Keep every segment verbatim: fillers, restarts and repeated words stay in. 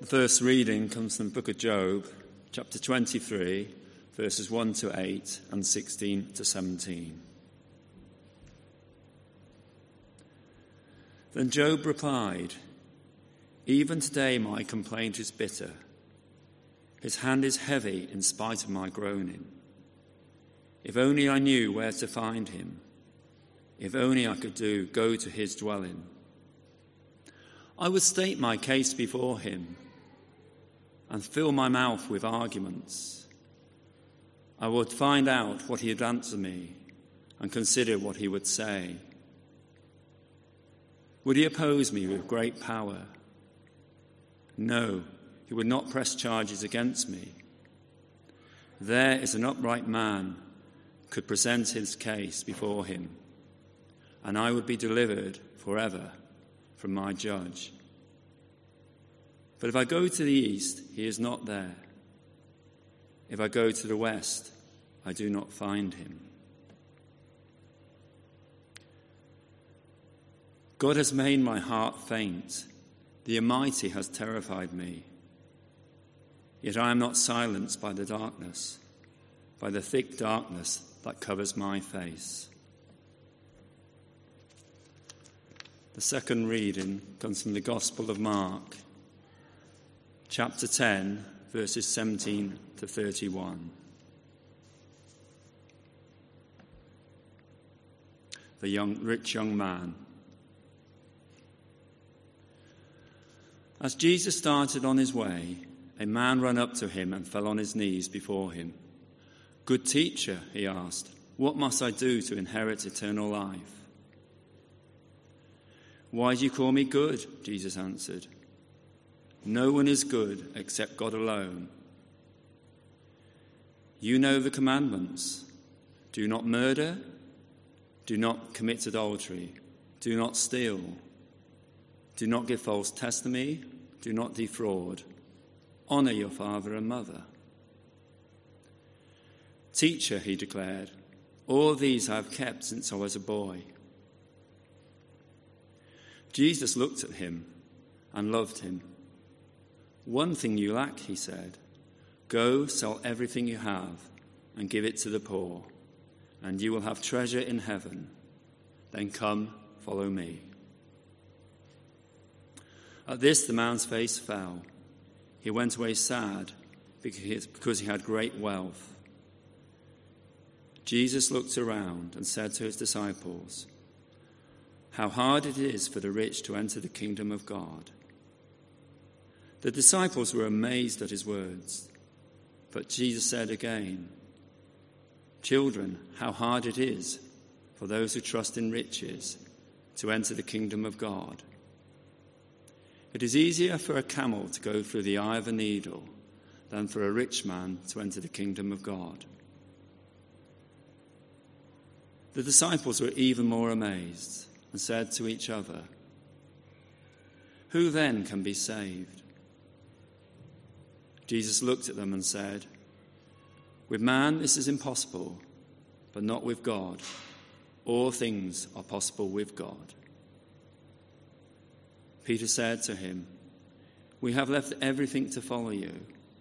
The first reading comes from the book of Job, chapter twenty-three, verses one to eight and sixteen to seventeen. Then Job replied, "Even today my complaint is bitter. His hand is heavy in spite of my groaning. If only I knew where to find him. If only I could do go to his dwelling. I would state my case before him and fill my mouth with arguments. I would find out what he would answer me and consider what he would say. Would he oppose me with great power? No, he would not press charges against me. There is an upright man could present his case before him, and I would be delivered forever from my judge. But if I go to the east, he is not there. If I go to the west, I do not find him." God has made my heart faint. The Almighty has terrified me. Yet I am not silenced by the darkness, by the thick darkness that covers my face. The second reading comes from the Gospel of Mark, chapter ten, verses seventeen to thirty-one. The young, rich young man. As Jesus started on his way, a man ran up to him and fell on his knees before him. "Good teacher," he asked, "what must I do to inherit eternal life?" "Why do you call me good?" Jesus answered. "No one is good except God alone. You know the commandments. Do not murder. Do not commit adultery. Do not steal. Do not give false testimony. Do not defraud. Honor your father and mother." "Teacher," he declared, "all these I have kept since I was a boy." Jesus looked at him and loved him. "One thing you lack," he said. "Go, sell everything you have and give it to the poor, and you will have treasure in heaven. Then come, follow me." At this, the man's face fell. He went away sad because he had great wealth. Jesus looked around and said to his disciples, "How hard it is for the rich to enter the kingdom of God." The disciples were amazed at his words, but Jesus said again, "Children, how hard it is for those who trust in riches to enter the kingdom of God. It is easier for a camel to go through the eye of a needle than for a rich man to enter the kingdom of God." The disciples were even more amazed and said to each other, "Who then can be saved?" Jesus looked at them and said, "With man this is impossible, but not with God. All things are possible with God." Peter said to him, "We have left everything to follow you."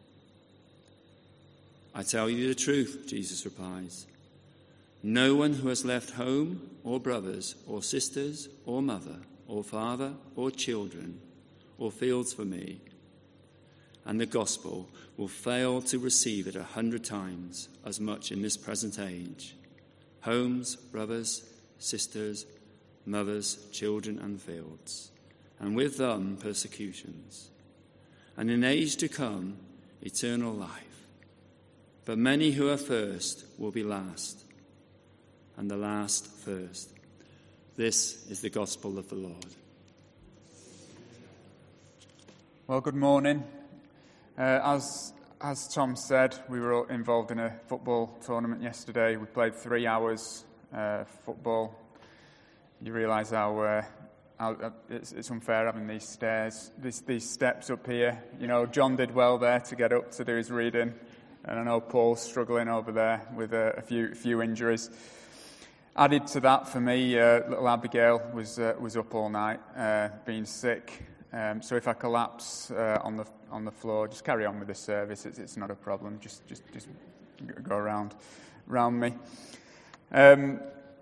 "I tell you the truth," Jesus replies. "No one who has left home or brothers or sisters or mother or father or children or fields for me and the gospel will fail to receive it a hundred times as much in this present age. Homes, brothers, sisters, mothers, children and fields, and with them persecutions, and in age to come eternal life. But many who are first will be last, and the last first." This is the gospel of the Lord. Well, good morning. Uh, as as Tom said, we were all involved in a football tournament yesterday. We played three hours uh, football. You realise how, uh, how uh, it's, it's unfair having these stairs, these, these steps up here. You know, John did well there to get up to do his reading, and I know Paul's struggling over there with a, a few few injuries. Added to that for me, uh, little Abigail was uh, was up all night, uh, being sick. Um, so if I collapse uh, on the on the floor, just carry on with the service. It's, it's not a problem. Just just just go around around me. Um,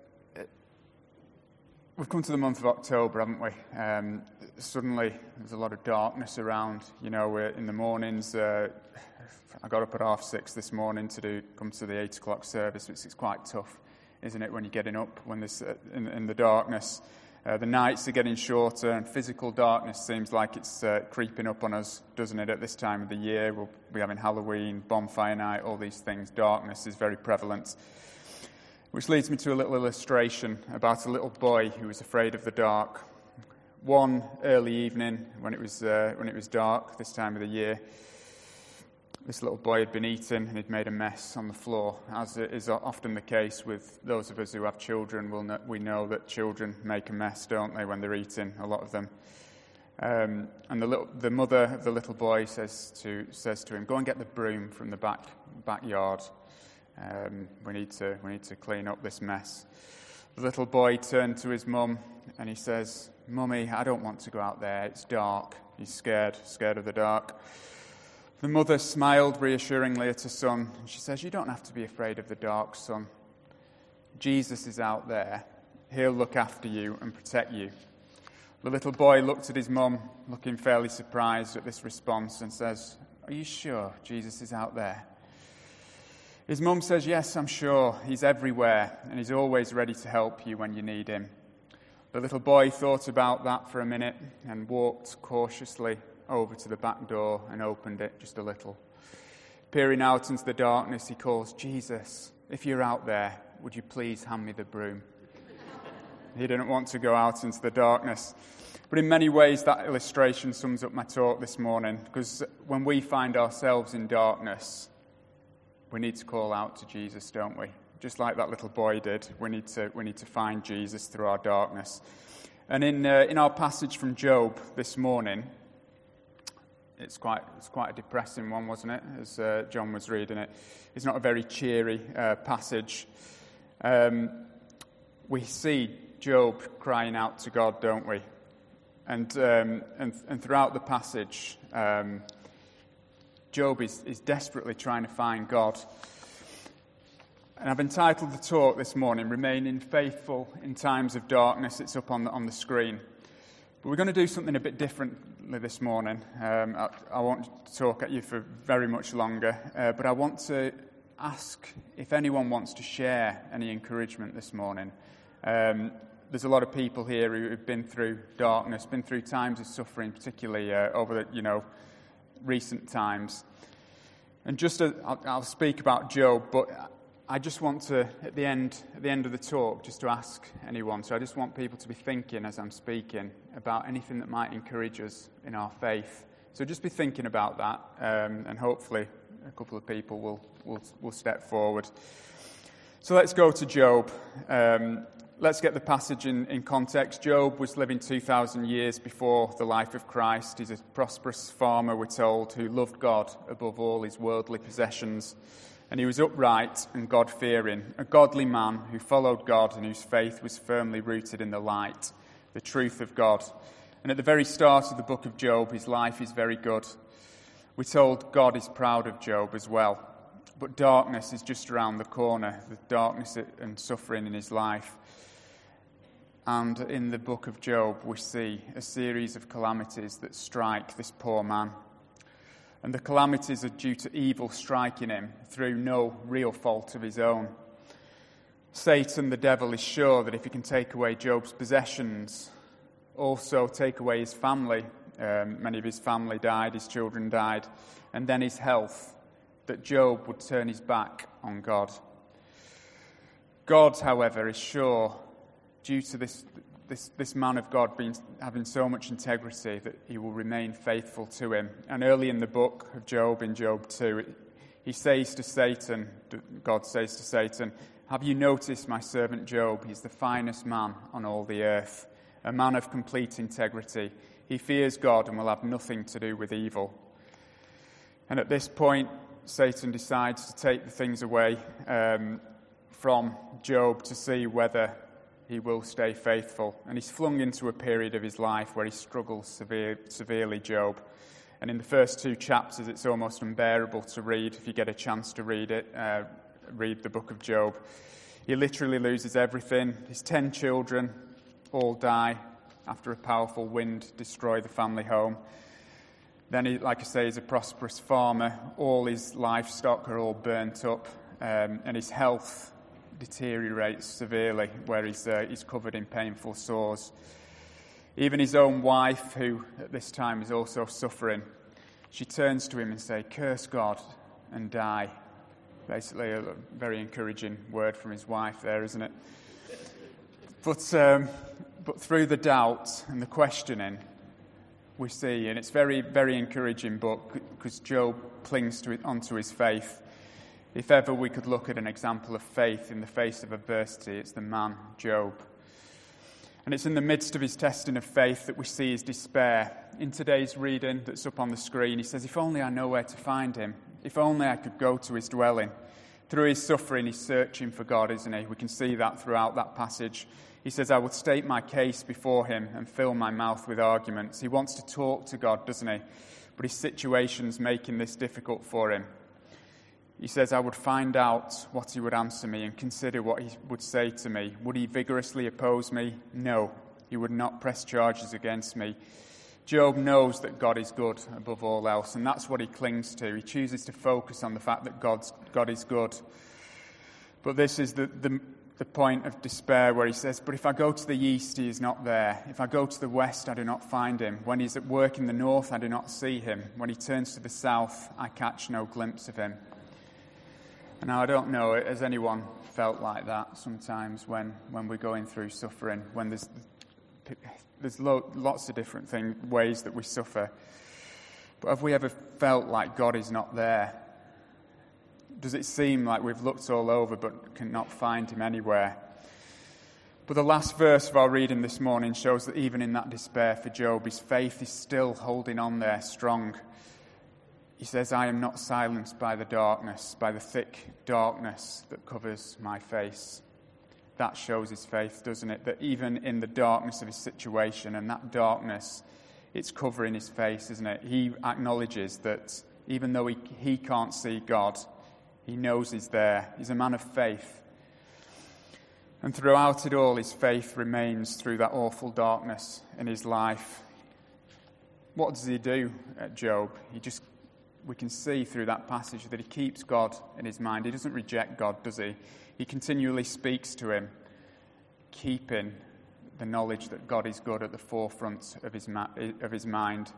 we've come to the month of October, haven't we? Um, suddenly, there's a lot of darkness around. You know, we're in the mornings. Uh, I got up at half six this morning to do come to the eight o'clock service, which is quite tough, isn't it? When you're getting up when there's uh, in, in the darkness. Uh, the nights are getting shorter, and physical darkness seems like it's uh, creeping up on us, doesn't it, at this time of the year? We'll be having Halloween, bonfire night, all these things. Darkness is very prevalent. Which leads me to a little illustration about a little boy who was afraid of the dark. One early evening, when it was uh, when it was dark this time of the year, this little boy had been eating and he'd made a mess on the floor. As is often the case with those of us who have children, we'll know, we know that children make a mess, don't they, when they're eating, a lot of them. Um, and the, little, the mother of the little boy says to says to him, "Go and get the broom from the back backyard. Um, we need to we need to clean up this mess." The little boy turned to his mum and he says, "Mummy, I don't want to go out there. It's dark." He's scared, scared of the dark. The mother smiled reassuringly at her son, and she says, "You don't have to be afraid of the dark, son. Jesus is out there. He'll look after you and protect you." The little boy looked at his mum, looking fairly surprised at this response, and says, "Are you sure Jesus is out there?" His mum says, "Yes, I'm sure. He's everywhere, and he's always ready to help you when you need him." The little boy thought about that for a minute and walked cautiously over to the back door and opened it just a little. Peering out into the darkness, he calls, "Jesus, if you're out there, would you please hand me the broom?" He didn't want to go out into the darkness. But in many ways, that illustration sums up my talk this morning, because when we find ourselves in darkness, we need to call out to Jesus, don't we? Just like that little boy did, we need to we need to find Jesus through our darkness. And in uh, in our passage from Job this morning, It's quite it's quite a depressing one, wasn't it, as uh, John was reading it. It's not a very cheery uh, passage. Um, we see Job crying out to God, don't we? And um, and, and throughout the passage, um, Job is, is desperately trying to find God. And I've entitled the talk this morning, "Remaining Faithful in Times of Darkness." It's up on the, on the screen. But we're going to do something a bit differently this morning. Um, I, I won't talk at you for very much longer, uh, but I want to ask if anyone wants to share any encouragement this morning. Um, there's a lot of people here who have been through darkness, been through times of suffering, particularly uh, over the you know recent times. And just as, I'll, I'll speak about Job, but I just want to, at the end at the end of the talk, just to ask anyone. So I just want people to be thinking as I'm speaking about anything that might encourage us in our faith. So just be thinking about that, um, and hopefully a couple of people will, will, will step forward. So let's go to Job. Um, let's get the passage in, in context. Job was living two thousand years before the life of Christ. He's a prosperous farmer, we're told, who loved God above all his worldly possessions. And he was upright and God-fearing, a godly man who followed God and whose faith was firmly rooted in the light, the truth of God. And at the very start of the book of Job, his life is very good. We're told God is proud of Job as well. But darkness is just around the corner, the darkness and suffering in his life. And in the book of Job, we see a series of calamities that strike this poor man. And the calamities are due to evil striking him through no real fault of his own. Satan, the devil, is sure that if he can take away Job's possessions, also take away his family, um, many of his family died, his children died, and then his health, that Job would turn his back on God. God, however, is sure, due to this This, this man of God being, having so much integrity, that he will remain faithful to him. And early in the book of Job, in Job two, he says to Satan, God says to Satan, "Have you noticed my servant Job? He's the finest man on all the earth, a man of complete integrity. He fears God and will have nothing to do with evil." And at this point, Satan decides to take the things away um, from Job to see whether he will stay faithful. And he's flung into a period of his life where he struggles severe, severely, Job. And in the first two chapters, it's almost unbearable to read. If you get a chance to read it, uh, read the book of Job. He literally loses everything. His ten children all die after a powerful wind destroys the family home. Then, he, like I say, he's a prosperous farmer. All his livestock are all burnt up, um, and his health deteriorates severely, where he's, uh, he's covered in painful sores. Even his own wife, who at this time is also suffering, she turns to him and says, "Curse God and die." Basically, a very encouraging word from his wife there, isn't it? But, um, but through the doubt and the questioning, we see, and it's very, very encouraging book because Job clings to it, onto his faith. If ever we could look at an example of faith in the face of adversity, it's the man Job. And it's in the midst of his testing of faith that we see his despair. In today's reading that's up on the screen, he says, "If only I know where to find him. If only I could go to his dwelling." Through his suffering, he's searching for God, isn't he? We can see that throughout that passage. He says, "I would state my case before him and fill my mouth with arguments." He wants to talk to God, doesn't he? But his situation's making this difficult for him. He says, "I would find out what he would answer me and consider what he would say to me. Would he vigorously oppose me? No, he would not press charges against me." Job knows that God is good above all else, and that's what he clings to. He chooses to focus on the fact that God's, God is good. But this is the, the, the point of despair where he says, "But if I go to the east, he is not there. If I go to the west, I do not find him. When he's at work in the north, I do not see him. When he turns to the south, I catch no glimpse of him." Now, I don't know, has anyone felt like that sometimes when, when we're going through suffering, when there's there's lo- lots of different thing, ways that we suffer. But have we ever felt like God is not there? Does it seem like we've looked all over but cannot find him anywhere? But the last verse of our reading this morning shows that even in that despair for Job, his faith is still holding on there strong. He says, "I am not silenced by the darkness, by the thick darkness that covers my face." That shows his faith, doesn't it? That even in the darkness of his situation, and that darkness, it's covering his face, isn't it? He acknowledges that even though he, he can't see God, he knows he's there. He's a man of faith. And throughout it all, his faith remains through that awful darkness in his life. What does he do at Job? He just We can see through that passage that he keeps God in his mind. He doesn't reject God, does he? He continually speaks to him, keeping the knowledge that God is good at the forefront of his ma- of his mind.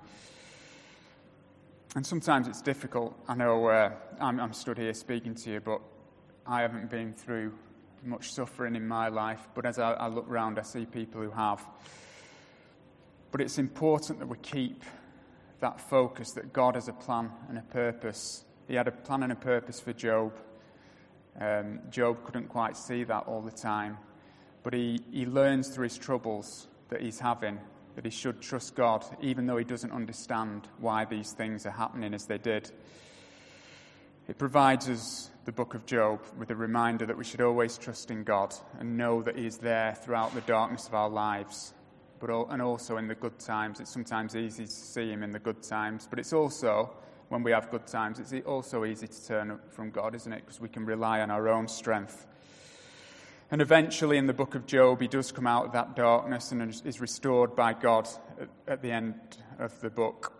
And sometimes it's difficult. I know uh, I'm, I'm stood here speaking to you, but I haven't been through much suffering in my life. But as I, I look around, I see people who have. But it's important that we keep that focus that God has a plan and a purpose. He had a plan and a purpose for Job. Um, Job couldn't quite see that all the time. But he, he learns through his troubles that he's having that he should trust God, even though he doesn't understand why these things are happening as they did. It provides us, the book of Job, with a reminder that we should always trust in God and know that he is there throughout the darkness of our lives. But and also in the good times. It's sometimes easy to see him in the good times, but it's also, when we have good times, it's also easy to turn from God, isn't it? Because we can rely on our own strength. And eventually in the book of Job, he does come out of that darkness and is restored by God at, at the end of the book.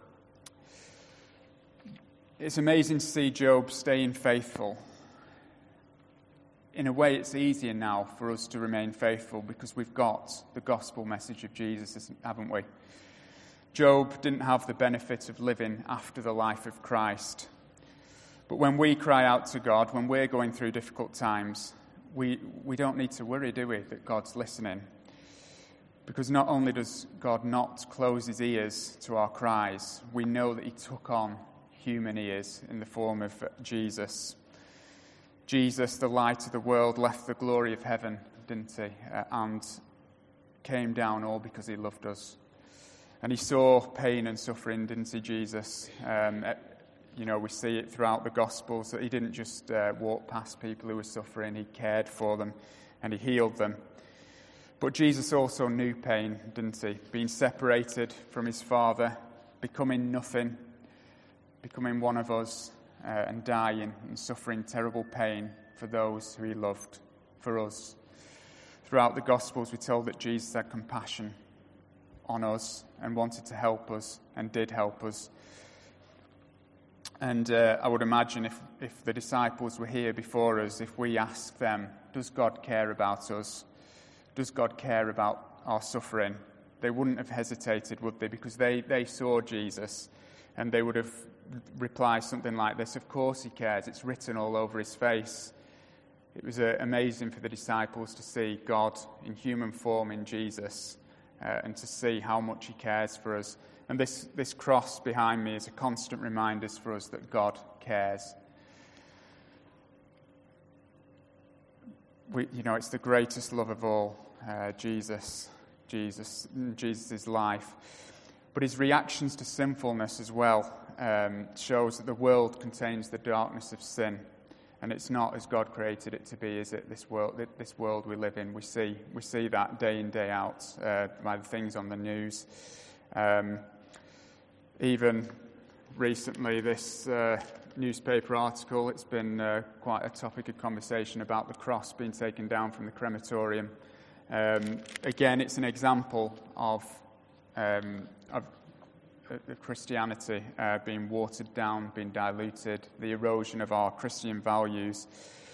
It's amazing to see Job staying faithful. In a way, it's easier now for us to remain faithful because we've got the gospel message of Jesus, haven't we? Job didn't have the benefit of living after the life of Christ. But when we cry out to God, when we're going through difficult times, we, we don't need to worry, do we, that God's listening? Because not only does God not close his ears to our cries, we know that he took on human ears in the form of Jesus. Jesus, the light of the world, left the glory of heaven, didn't he? Uh, and came down all because he loved us. And he saw pain and suffering, didn't he, Jesus? Um, you know, we see it throughout the Gospels that he didn't just uh, walk past people who were suffering. He cared for them and he healed them. But Jesus also knew pain, didn't he? Being separated from his Father, becoming nothing, becoming one of us, uh, and dying and suffering terrible pain for those who he loved, for us. Throughout the Gospels, we're told that Jesus had compassion on us and wanted to help us and did help us. And uh, I would imagine if, if the disciples were here before us, if we asked them, does God care about us? Does God care about our suffering? They wouldn't have hesitated, would they? Because they, they saw Jesus and they would have replied something like this: of course he cares, it's written all over his face. It was uh, amazing for the disciples to see God in human form in Jesus uh, and to see how much he cares for us. And this, this cross behind me is a constant reminder for us that God cares. We, you know, it's the greatest love of all, uh, Jesus, Jesus, Jesus' life. But his reactions to sinfulness as well um, shows that the world contains the darkness of sin. And it's not as God created it to be, is it? This world, this world we live in, we see, we see that day in, day out uh, by the things on the news. Um, even recently, this uh, newspaper article, it's been uh, quite a topic of conversation about the cross being taken down from the crematorium. Um, again, it's an example of, um, of Christianity uh, being watered down, being diluted, the erosion of our Christian values.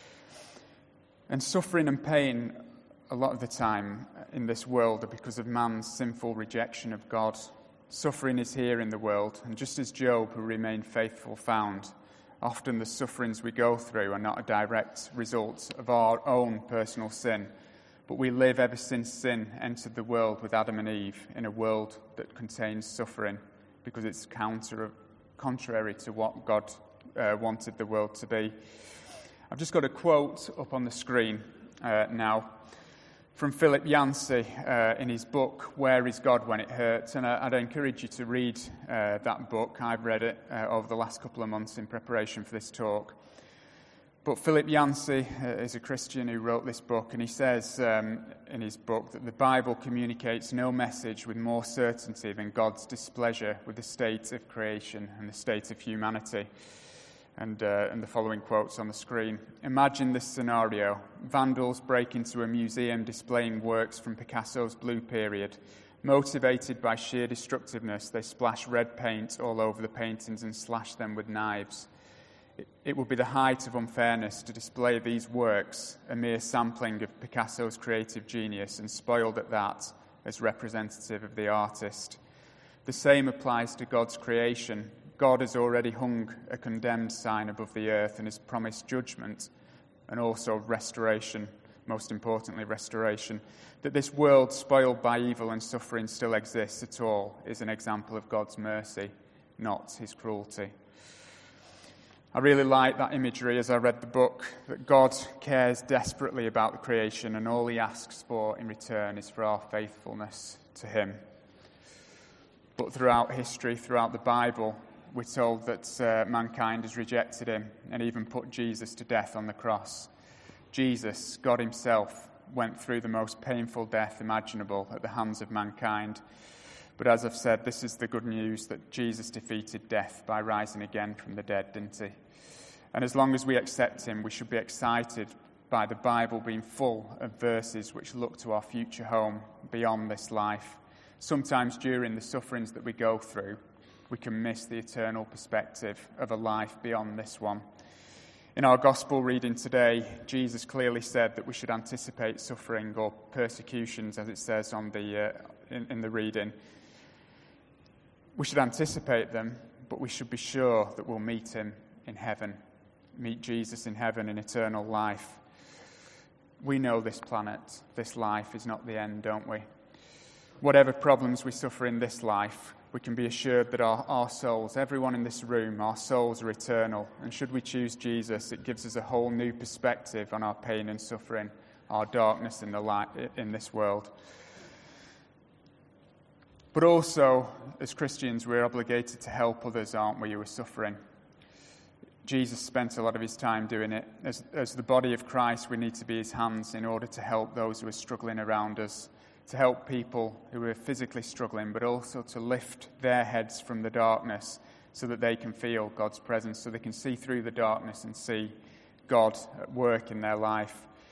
And suffering and pain, a lot of the time in this world, are because of man's sinful rejection of God. Suffering is here in the world, and just as Job, who remained faithful, found, often the sufferings we go through are not a direct result of our own personal sin, but we live ever since sin entered the world with Adam and Eve in a world that contains suffering, because it's counter, contrary to what God uh, wanted the world to be. I've just got a quote up on the screen uh, now from Philip Yancey uh, in his book, Where is God When It Hurts? And I, I'd encourage you to read uh, that book. I've read it uh, over the last couple of months in preparation for this talk. But Philip Yancey uh, is a Christian who wrote this book, and he says um, in his book that the Bible communicates no message with more certainty than God's displeasure with the state of creation and the state of humanity. And, uh, and the following quotes on the screen. Imagine this scenario. Vandals break into a museum displaying works from Picasso's Blue Period. Motivated by sheer destructiveness, they splash red paint all over the paintings and slash them with knives. It would be the height of unfairness to display these works, a mere sampling of Picasso's creative genius, and spoiled at that as representative of the artist. The same applies to God's creation. God has already hung a condemned sign above the earth and has promised judgment and also restoration, most importantly restoration. That this world spoiled by evil and suffering still exists at all is an example of God's mercy, not his cruelty. I really like that imagery as I read the book, that God cares desperately about the creation and all he asks for in return is for our faithfulness to him. But throughout history, throughout the Bible, we're told that uh, mankind has rejected him and even put Jesus to death on the cross. Jesus, God himself, went through the most painful death imaginable at the hands of mankind. But as I've said, this is the good news, that Jesus defeated death by rising again from the dead, didn't he? And as long as we accept him, we should be excited by the Bible being full of verses which look to our future home beyond this life. Sometimes during the sufferings that we go through, we can miss the eternal perspective of a life beyond this one. In our gospel reading today, Jesus clearly said that we should anticipate suffering or persecutions, as it says on the uh, in, in the reading. We should anticipate them, but we should be sure that we'll meet him in heaven, meet Jesus in heaven in eternal life. We know this planet, this life is not the end, don't we? Whatever problems we suffer in this life, we can be assured that our, our souls, everyone in this room, our souls are eternal. And should we choose Jesus, it gives us a whole new perspective on our pain and suffering, our darkness in the light in this world. But also, as Christians, we're obligated to help others, aren't we, who are suffering. Jesus spent a lot of his time doing it. As, as the body of Christ, we need to be his hands in order to help those who are struggling around us. to help people who are physically struggling, but also to lift their heads from the darkness so that they can feel God's presence, so they can see through the darkness and see God at work in their life.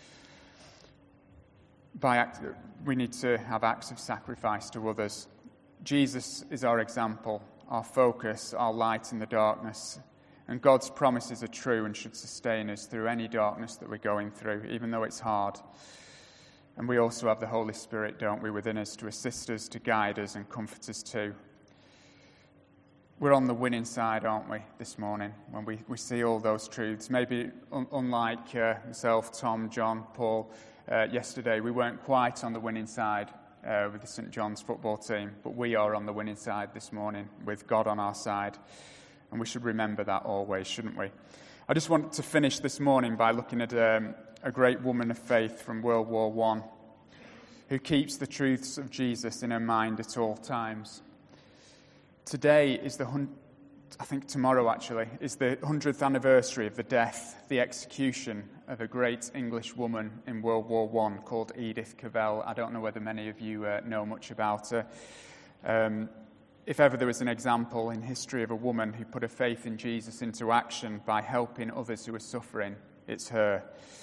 By act, we need to have acts of sacrifice to others. Jesus is our example, our focus, our light in the darkness. And God's promises are true and should sustain us through any darkness that we're going through, even though it's hard. And we also have the Holy Spirit, don't we, within us to assist us, to guide us and comfort us too. We're on the winning side, aren't we, this morning, when we, we see all those truths. Maybe un- unlike uh, myself, Tom, John, Paul, uh, yesterday, we weren't quite on the winning side uh, with the Saint John's football team, but we are on the winning side this morning with God on our side. And we should remember that always, shouldn't we? I just want to finish this morning by looking at um, a great woman of faith from World War One who keeps the truths of Jesus in her mind at all times. Today is the, hun- I think tomorrow actually, is the hundredth anniversary of the death, the execution of a great English woman in World War One called Edith Cavell. I don't know whether many of you uh, know much about her. Um, if ever there was an example in history of a woman who put her faith in Jesus into action by helping others who were suffering, it's her.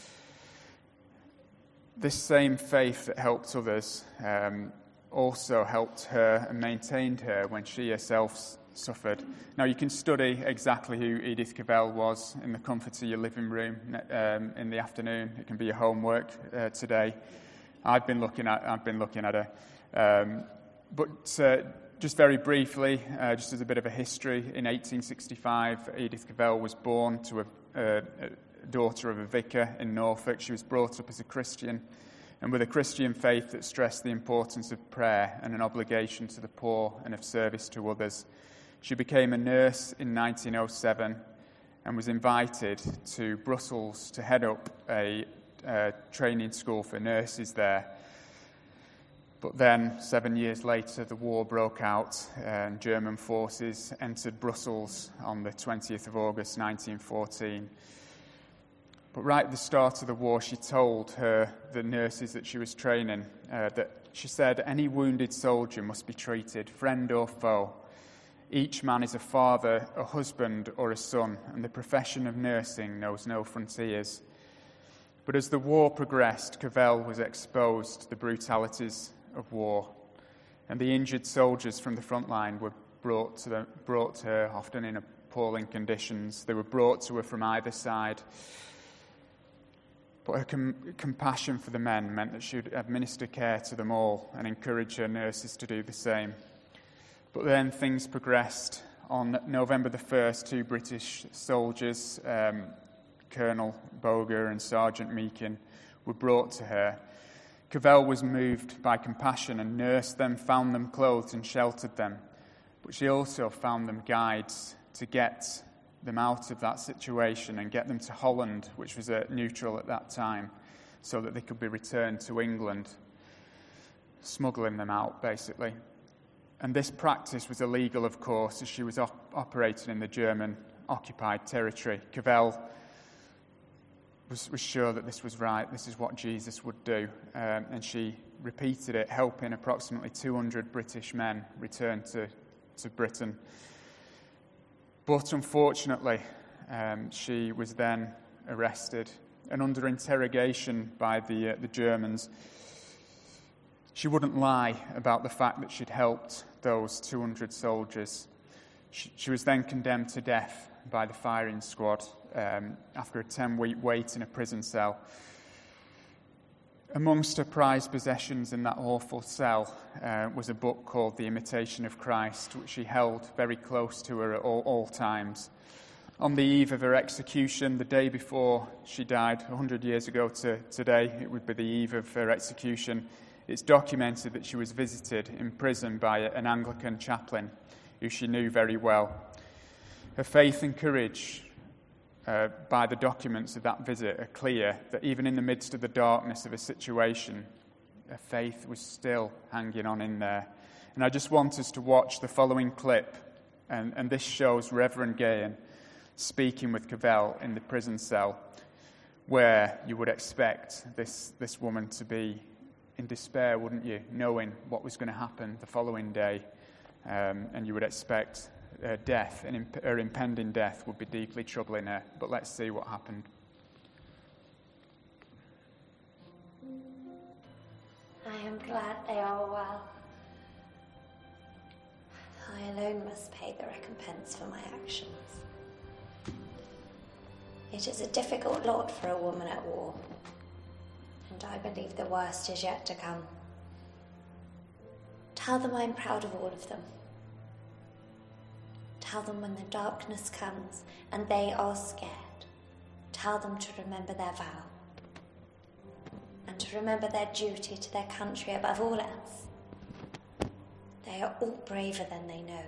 This same faith that helped others um, also helped her and maintained her when she herself suffered. Now, you can study exactly who Edith Cavell was in the comfort of your living room um, in the afternoon. It can be your homework uh, today. I've been looking at I've been looking at her, um, but uh, just very briefly, uh, just as a bit of a history, in eighteen sixty-five, Edith Cavell was born to a, a, a daughter of a vicar in Norfolk. She was brought up as a Christian, and with a Christian faith that stressed the importance of prayer and an obligation to the poor and of service to others. She became a nurse in nineteen oh seven and was invited to Brussels to head up a uh, training school for nurses there. But then, seven years later, the war broke out and German forces entered Brussels on the twentieth of August nineteen fourteen. But right at the start of the war, she told her the nurses that she was training uh, that she said, any wounded soldier must be treated, friend or foe. Each man is a father, a husband, or a son, and the profession of nursing knows no frontiers. But as the war progressed, Cavell was exposed to the brutalities of war, and the injured soldiers from the front line were brought to, the, brought to her, often in appalling conditions. They were brought to her from either side. But her com- compassion for the men meant that she would administer care to them all and encourage her nurses to do the same. But then things progressed. On November the first, two British soldiers, um, Colonel Boger and Sergeant Meakin, were brought to her. Cavell was moved by compassion and nursed them, found them clothed and sheltered them. But she also found them guides to get them out of that situation and get them to Holland, which was uh, neutral at that time, so that they could be returned to England, smuggling them out, basically. And this practice was illegal, of course, as she was op- operating in the German-occupied territory. Cavell was, was sure that this was right, this is what Jesus would do, um, and she repeated it, helping approximately two hundred British men return to, to Britain. But unfortunately, um, she was then arrested and under interrogation by the uh, the Germans. She wouldn't lie about the fact that she'd helped those two hundred soldiers. She, she was then condemned to death by the firing squad um, after a ten-week wait in a prison cell. Amongst her prized possessions in that awful cell uh, was a book called The Imitation of Christ, which she held very close to her at all, all times. On the eve of her execution, the day before she died, one hundred years ago to today, it would be the eve of her execution, it's documented that she was visited in prison by an Anglican chaplain who she knew very well. Her faith and courage Uh, by the documents of that visit are clear that even in the midst of the darkness of a situation, her faith was still hanging on in there. And I just want us to watch the following clip, and, and this shows Reverend Gahan speaking with Cavell in the prison cell, where you would expect this, this woman to be in despair, wouldn't you, knowing what was going to happen the following day, um, and you would expect her death, and imp- her impending death would be deeply troubling her. But let's see what happened. I am glad they are well. I alone must pay the recompense for my actions. It is a difficult lot for a woman at war, and I believe the worst is yet to come. Tell them I'm proud of all of them. Tell them when the darkness comes and they are scared, tell them to remember their vow, and to remember their duty to their country above all else. They are all braver than they know.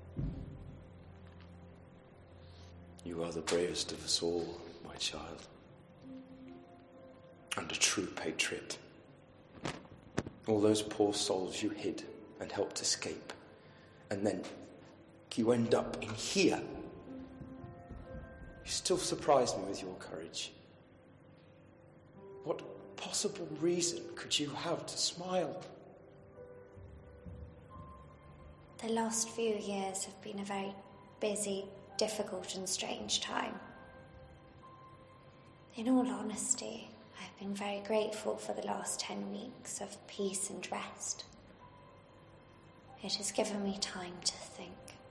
You are the bravest of us all, my child, and a true patriot. All those poor souls you hid and helped escape, and then you end up in here. You still surprise me with your courage. What possible reason could you have to smile? The last few years have been a very busy, difficult and strange time. In all honesty, I've been very grateful for the last ten weeks of peace and rest. It has given me time to think.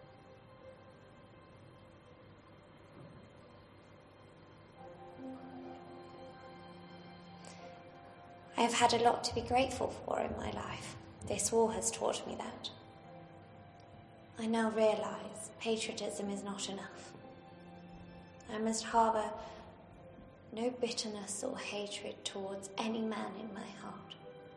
I have had a lot to be grateful for in my life. This war has taught me that. I now realise patriotism is not enough. I must harbour no bitterness or hatred towards any man in my heart.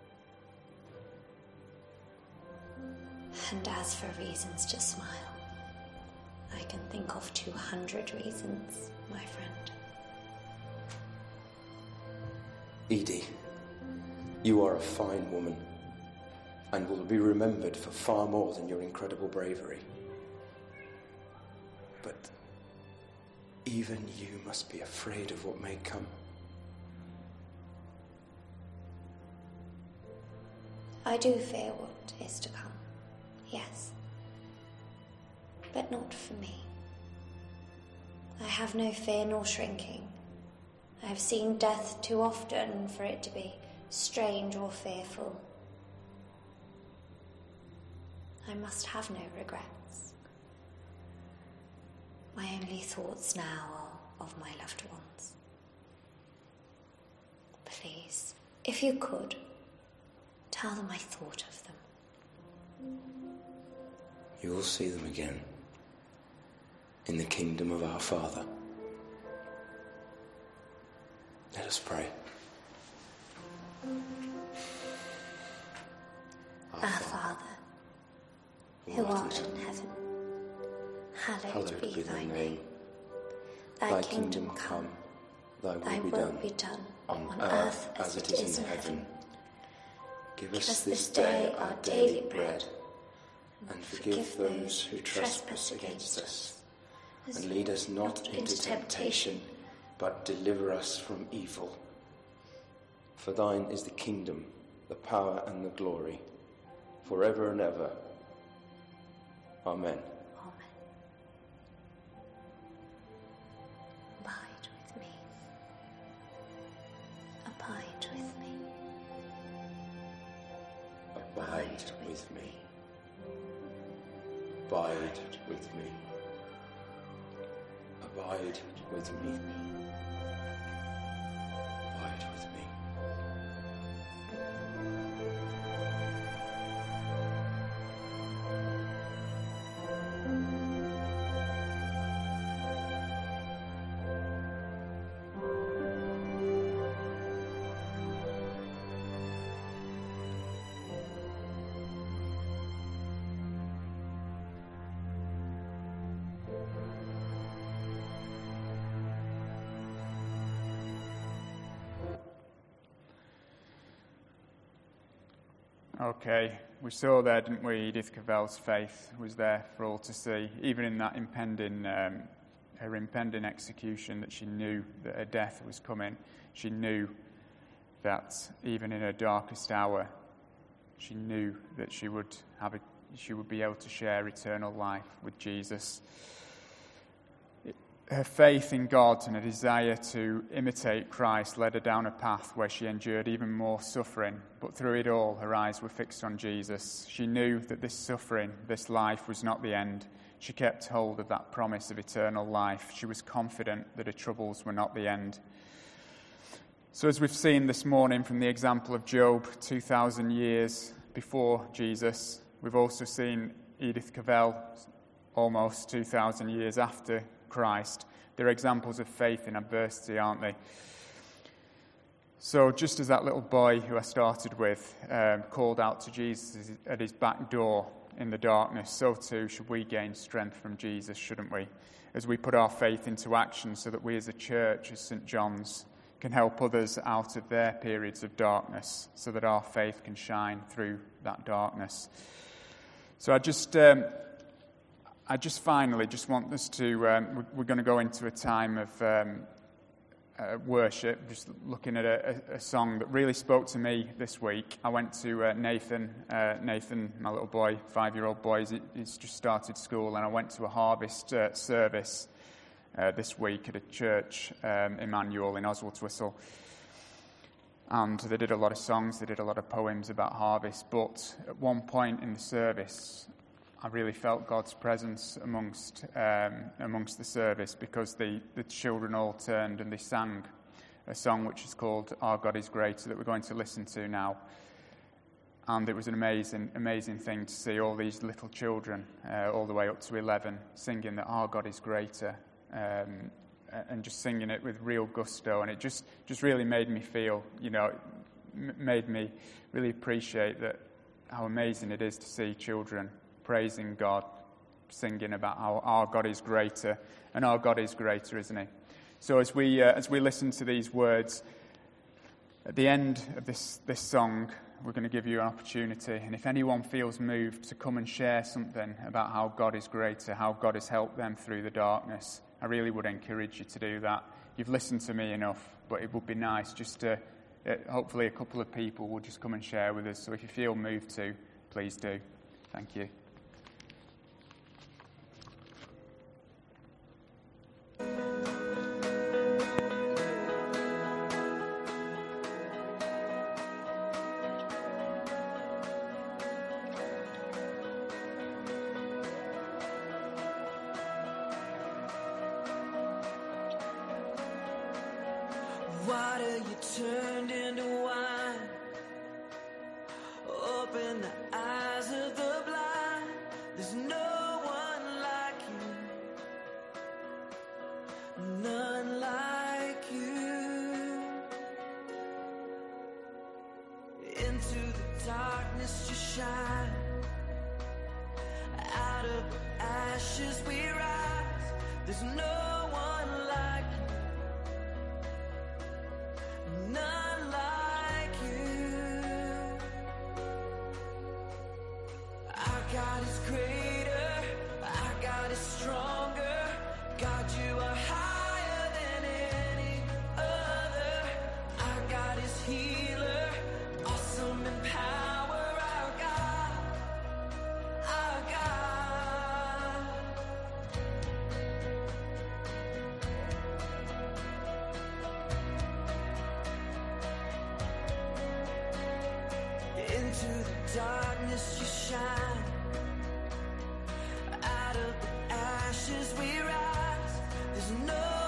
And as for reasons to smile, I can think of two hundred reasons, my friend. Edie, you are a fine woman, and will be remembered for far more than your incredible bravery. But even you must be afraid of what may come. I do fear what is to come, yes, but not for me. I have no fear nor shrinking. I have seen death too often for it to be strange or fearful. I must have no regrets. My only thoughts now are of my loved ones. Please, if you could, tell them I thought of them. You will see them again in the kingdom of our Father. Let us pray. Our, our Father, who art in heaven, hallowed, hallowed be, be thy name. name. Thy, thy kingdom come, thy will, thy be, will done, be done, on, on earth as it is in heaven. heaven. Give us, Give us this day our daily bread, and forgive those who trespass against us. And lead us not into temptation, but deliver us from evil. For thine is the kingdom, the power and the glory, forever and ever. Amen. Amen. Abide with me. Abide with me. Abide with me. Abide with me. Abide with me. Abide with me. Okay, we saw there, didn't we, Edith Cavell's faith was there for all to see, even in that impending, um, her impending execution, that she knew that her death was coming. She knew that even in her darkest hour, she knew that she would have a, she would be able to share eternal life with Jesus. Her faith in God and a desire to imitate Christ led her down a path where she endured even more suffering, but through it all, her eyes were fixed on Jesus. She knew that this suffering, this life, was not the end. She kept hold of that promise of eternal life. She was confident that her troubles were not the end. So as we've seen this morning from the example of Job, two thousand years before Jesus, we've also seen Edith Cavell, almost two thousand years after Christ. They're examples of faith in adversity, aren't they? So just as that little boy who I started with um, called out to Jesus at his back door in the darkness, so too should we gain strength from Jesus, shouldn't we? As we put our faith into action so that we as a church, as Saint John's, can help others out of their periods of darkness so that our faith can shine through that darkness. So I just... Um, I just finally just want us to, um, we're going to go into a time of um, uh, worship, just looking at a, a song that really spoke to me this week. I went to uh, Nathan, uh, Nathan, my little boy, five-year-old boy, he's, he's just started school, and I went to a harvest uh, service uh, this week at a church, um, Emmanuel in Oswaldtwistle. And they did a lot of songs, they did a lot of poems about harvest, but at one point in the service, I really felt God's presence amongst um, amongst the service, because the, the children all turned and they sang a song which is called Our God is Greater, that we're going to listen to now. And it was an amazing, amazing thing to see all these little children, uh, all the way up to eleven, singing that Our God is Greater, um, and just singing it with real gusto. And it just, just really made me feel, you know, m- made me really appreciate that how amazing it is to see children praising God, singing about how our God is greater, and our God is greater, isn't he? So as we uh, as we listen to these words, at the end of this, this song, we're going to give you an opportunity, and if anyone feels moved to come and share something about how God is greater, how God has helped them through the darkness, I really would encourage you to do that. You've listened to me enough, but it would be nice just to, uh, hopefully a couple of people will just come and share with us. So if you feel moved to, please do. Thank you. Water you turned into wine. Open the eyes of the blind. There's no one like you, none like you. Into the darkness you shine. Out of the ashes we rise. There's no one like you. None like you. Our God is greater, our God is stronger. God, you are higher than any other. Our God is healer, awesome in power. Our God, our God. Into the darkness you shine. Out of the ashes we rise. There's no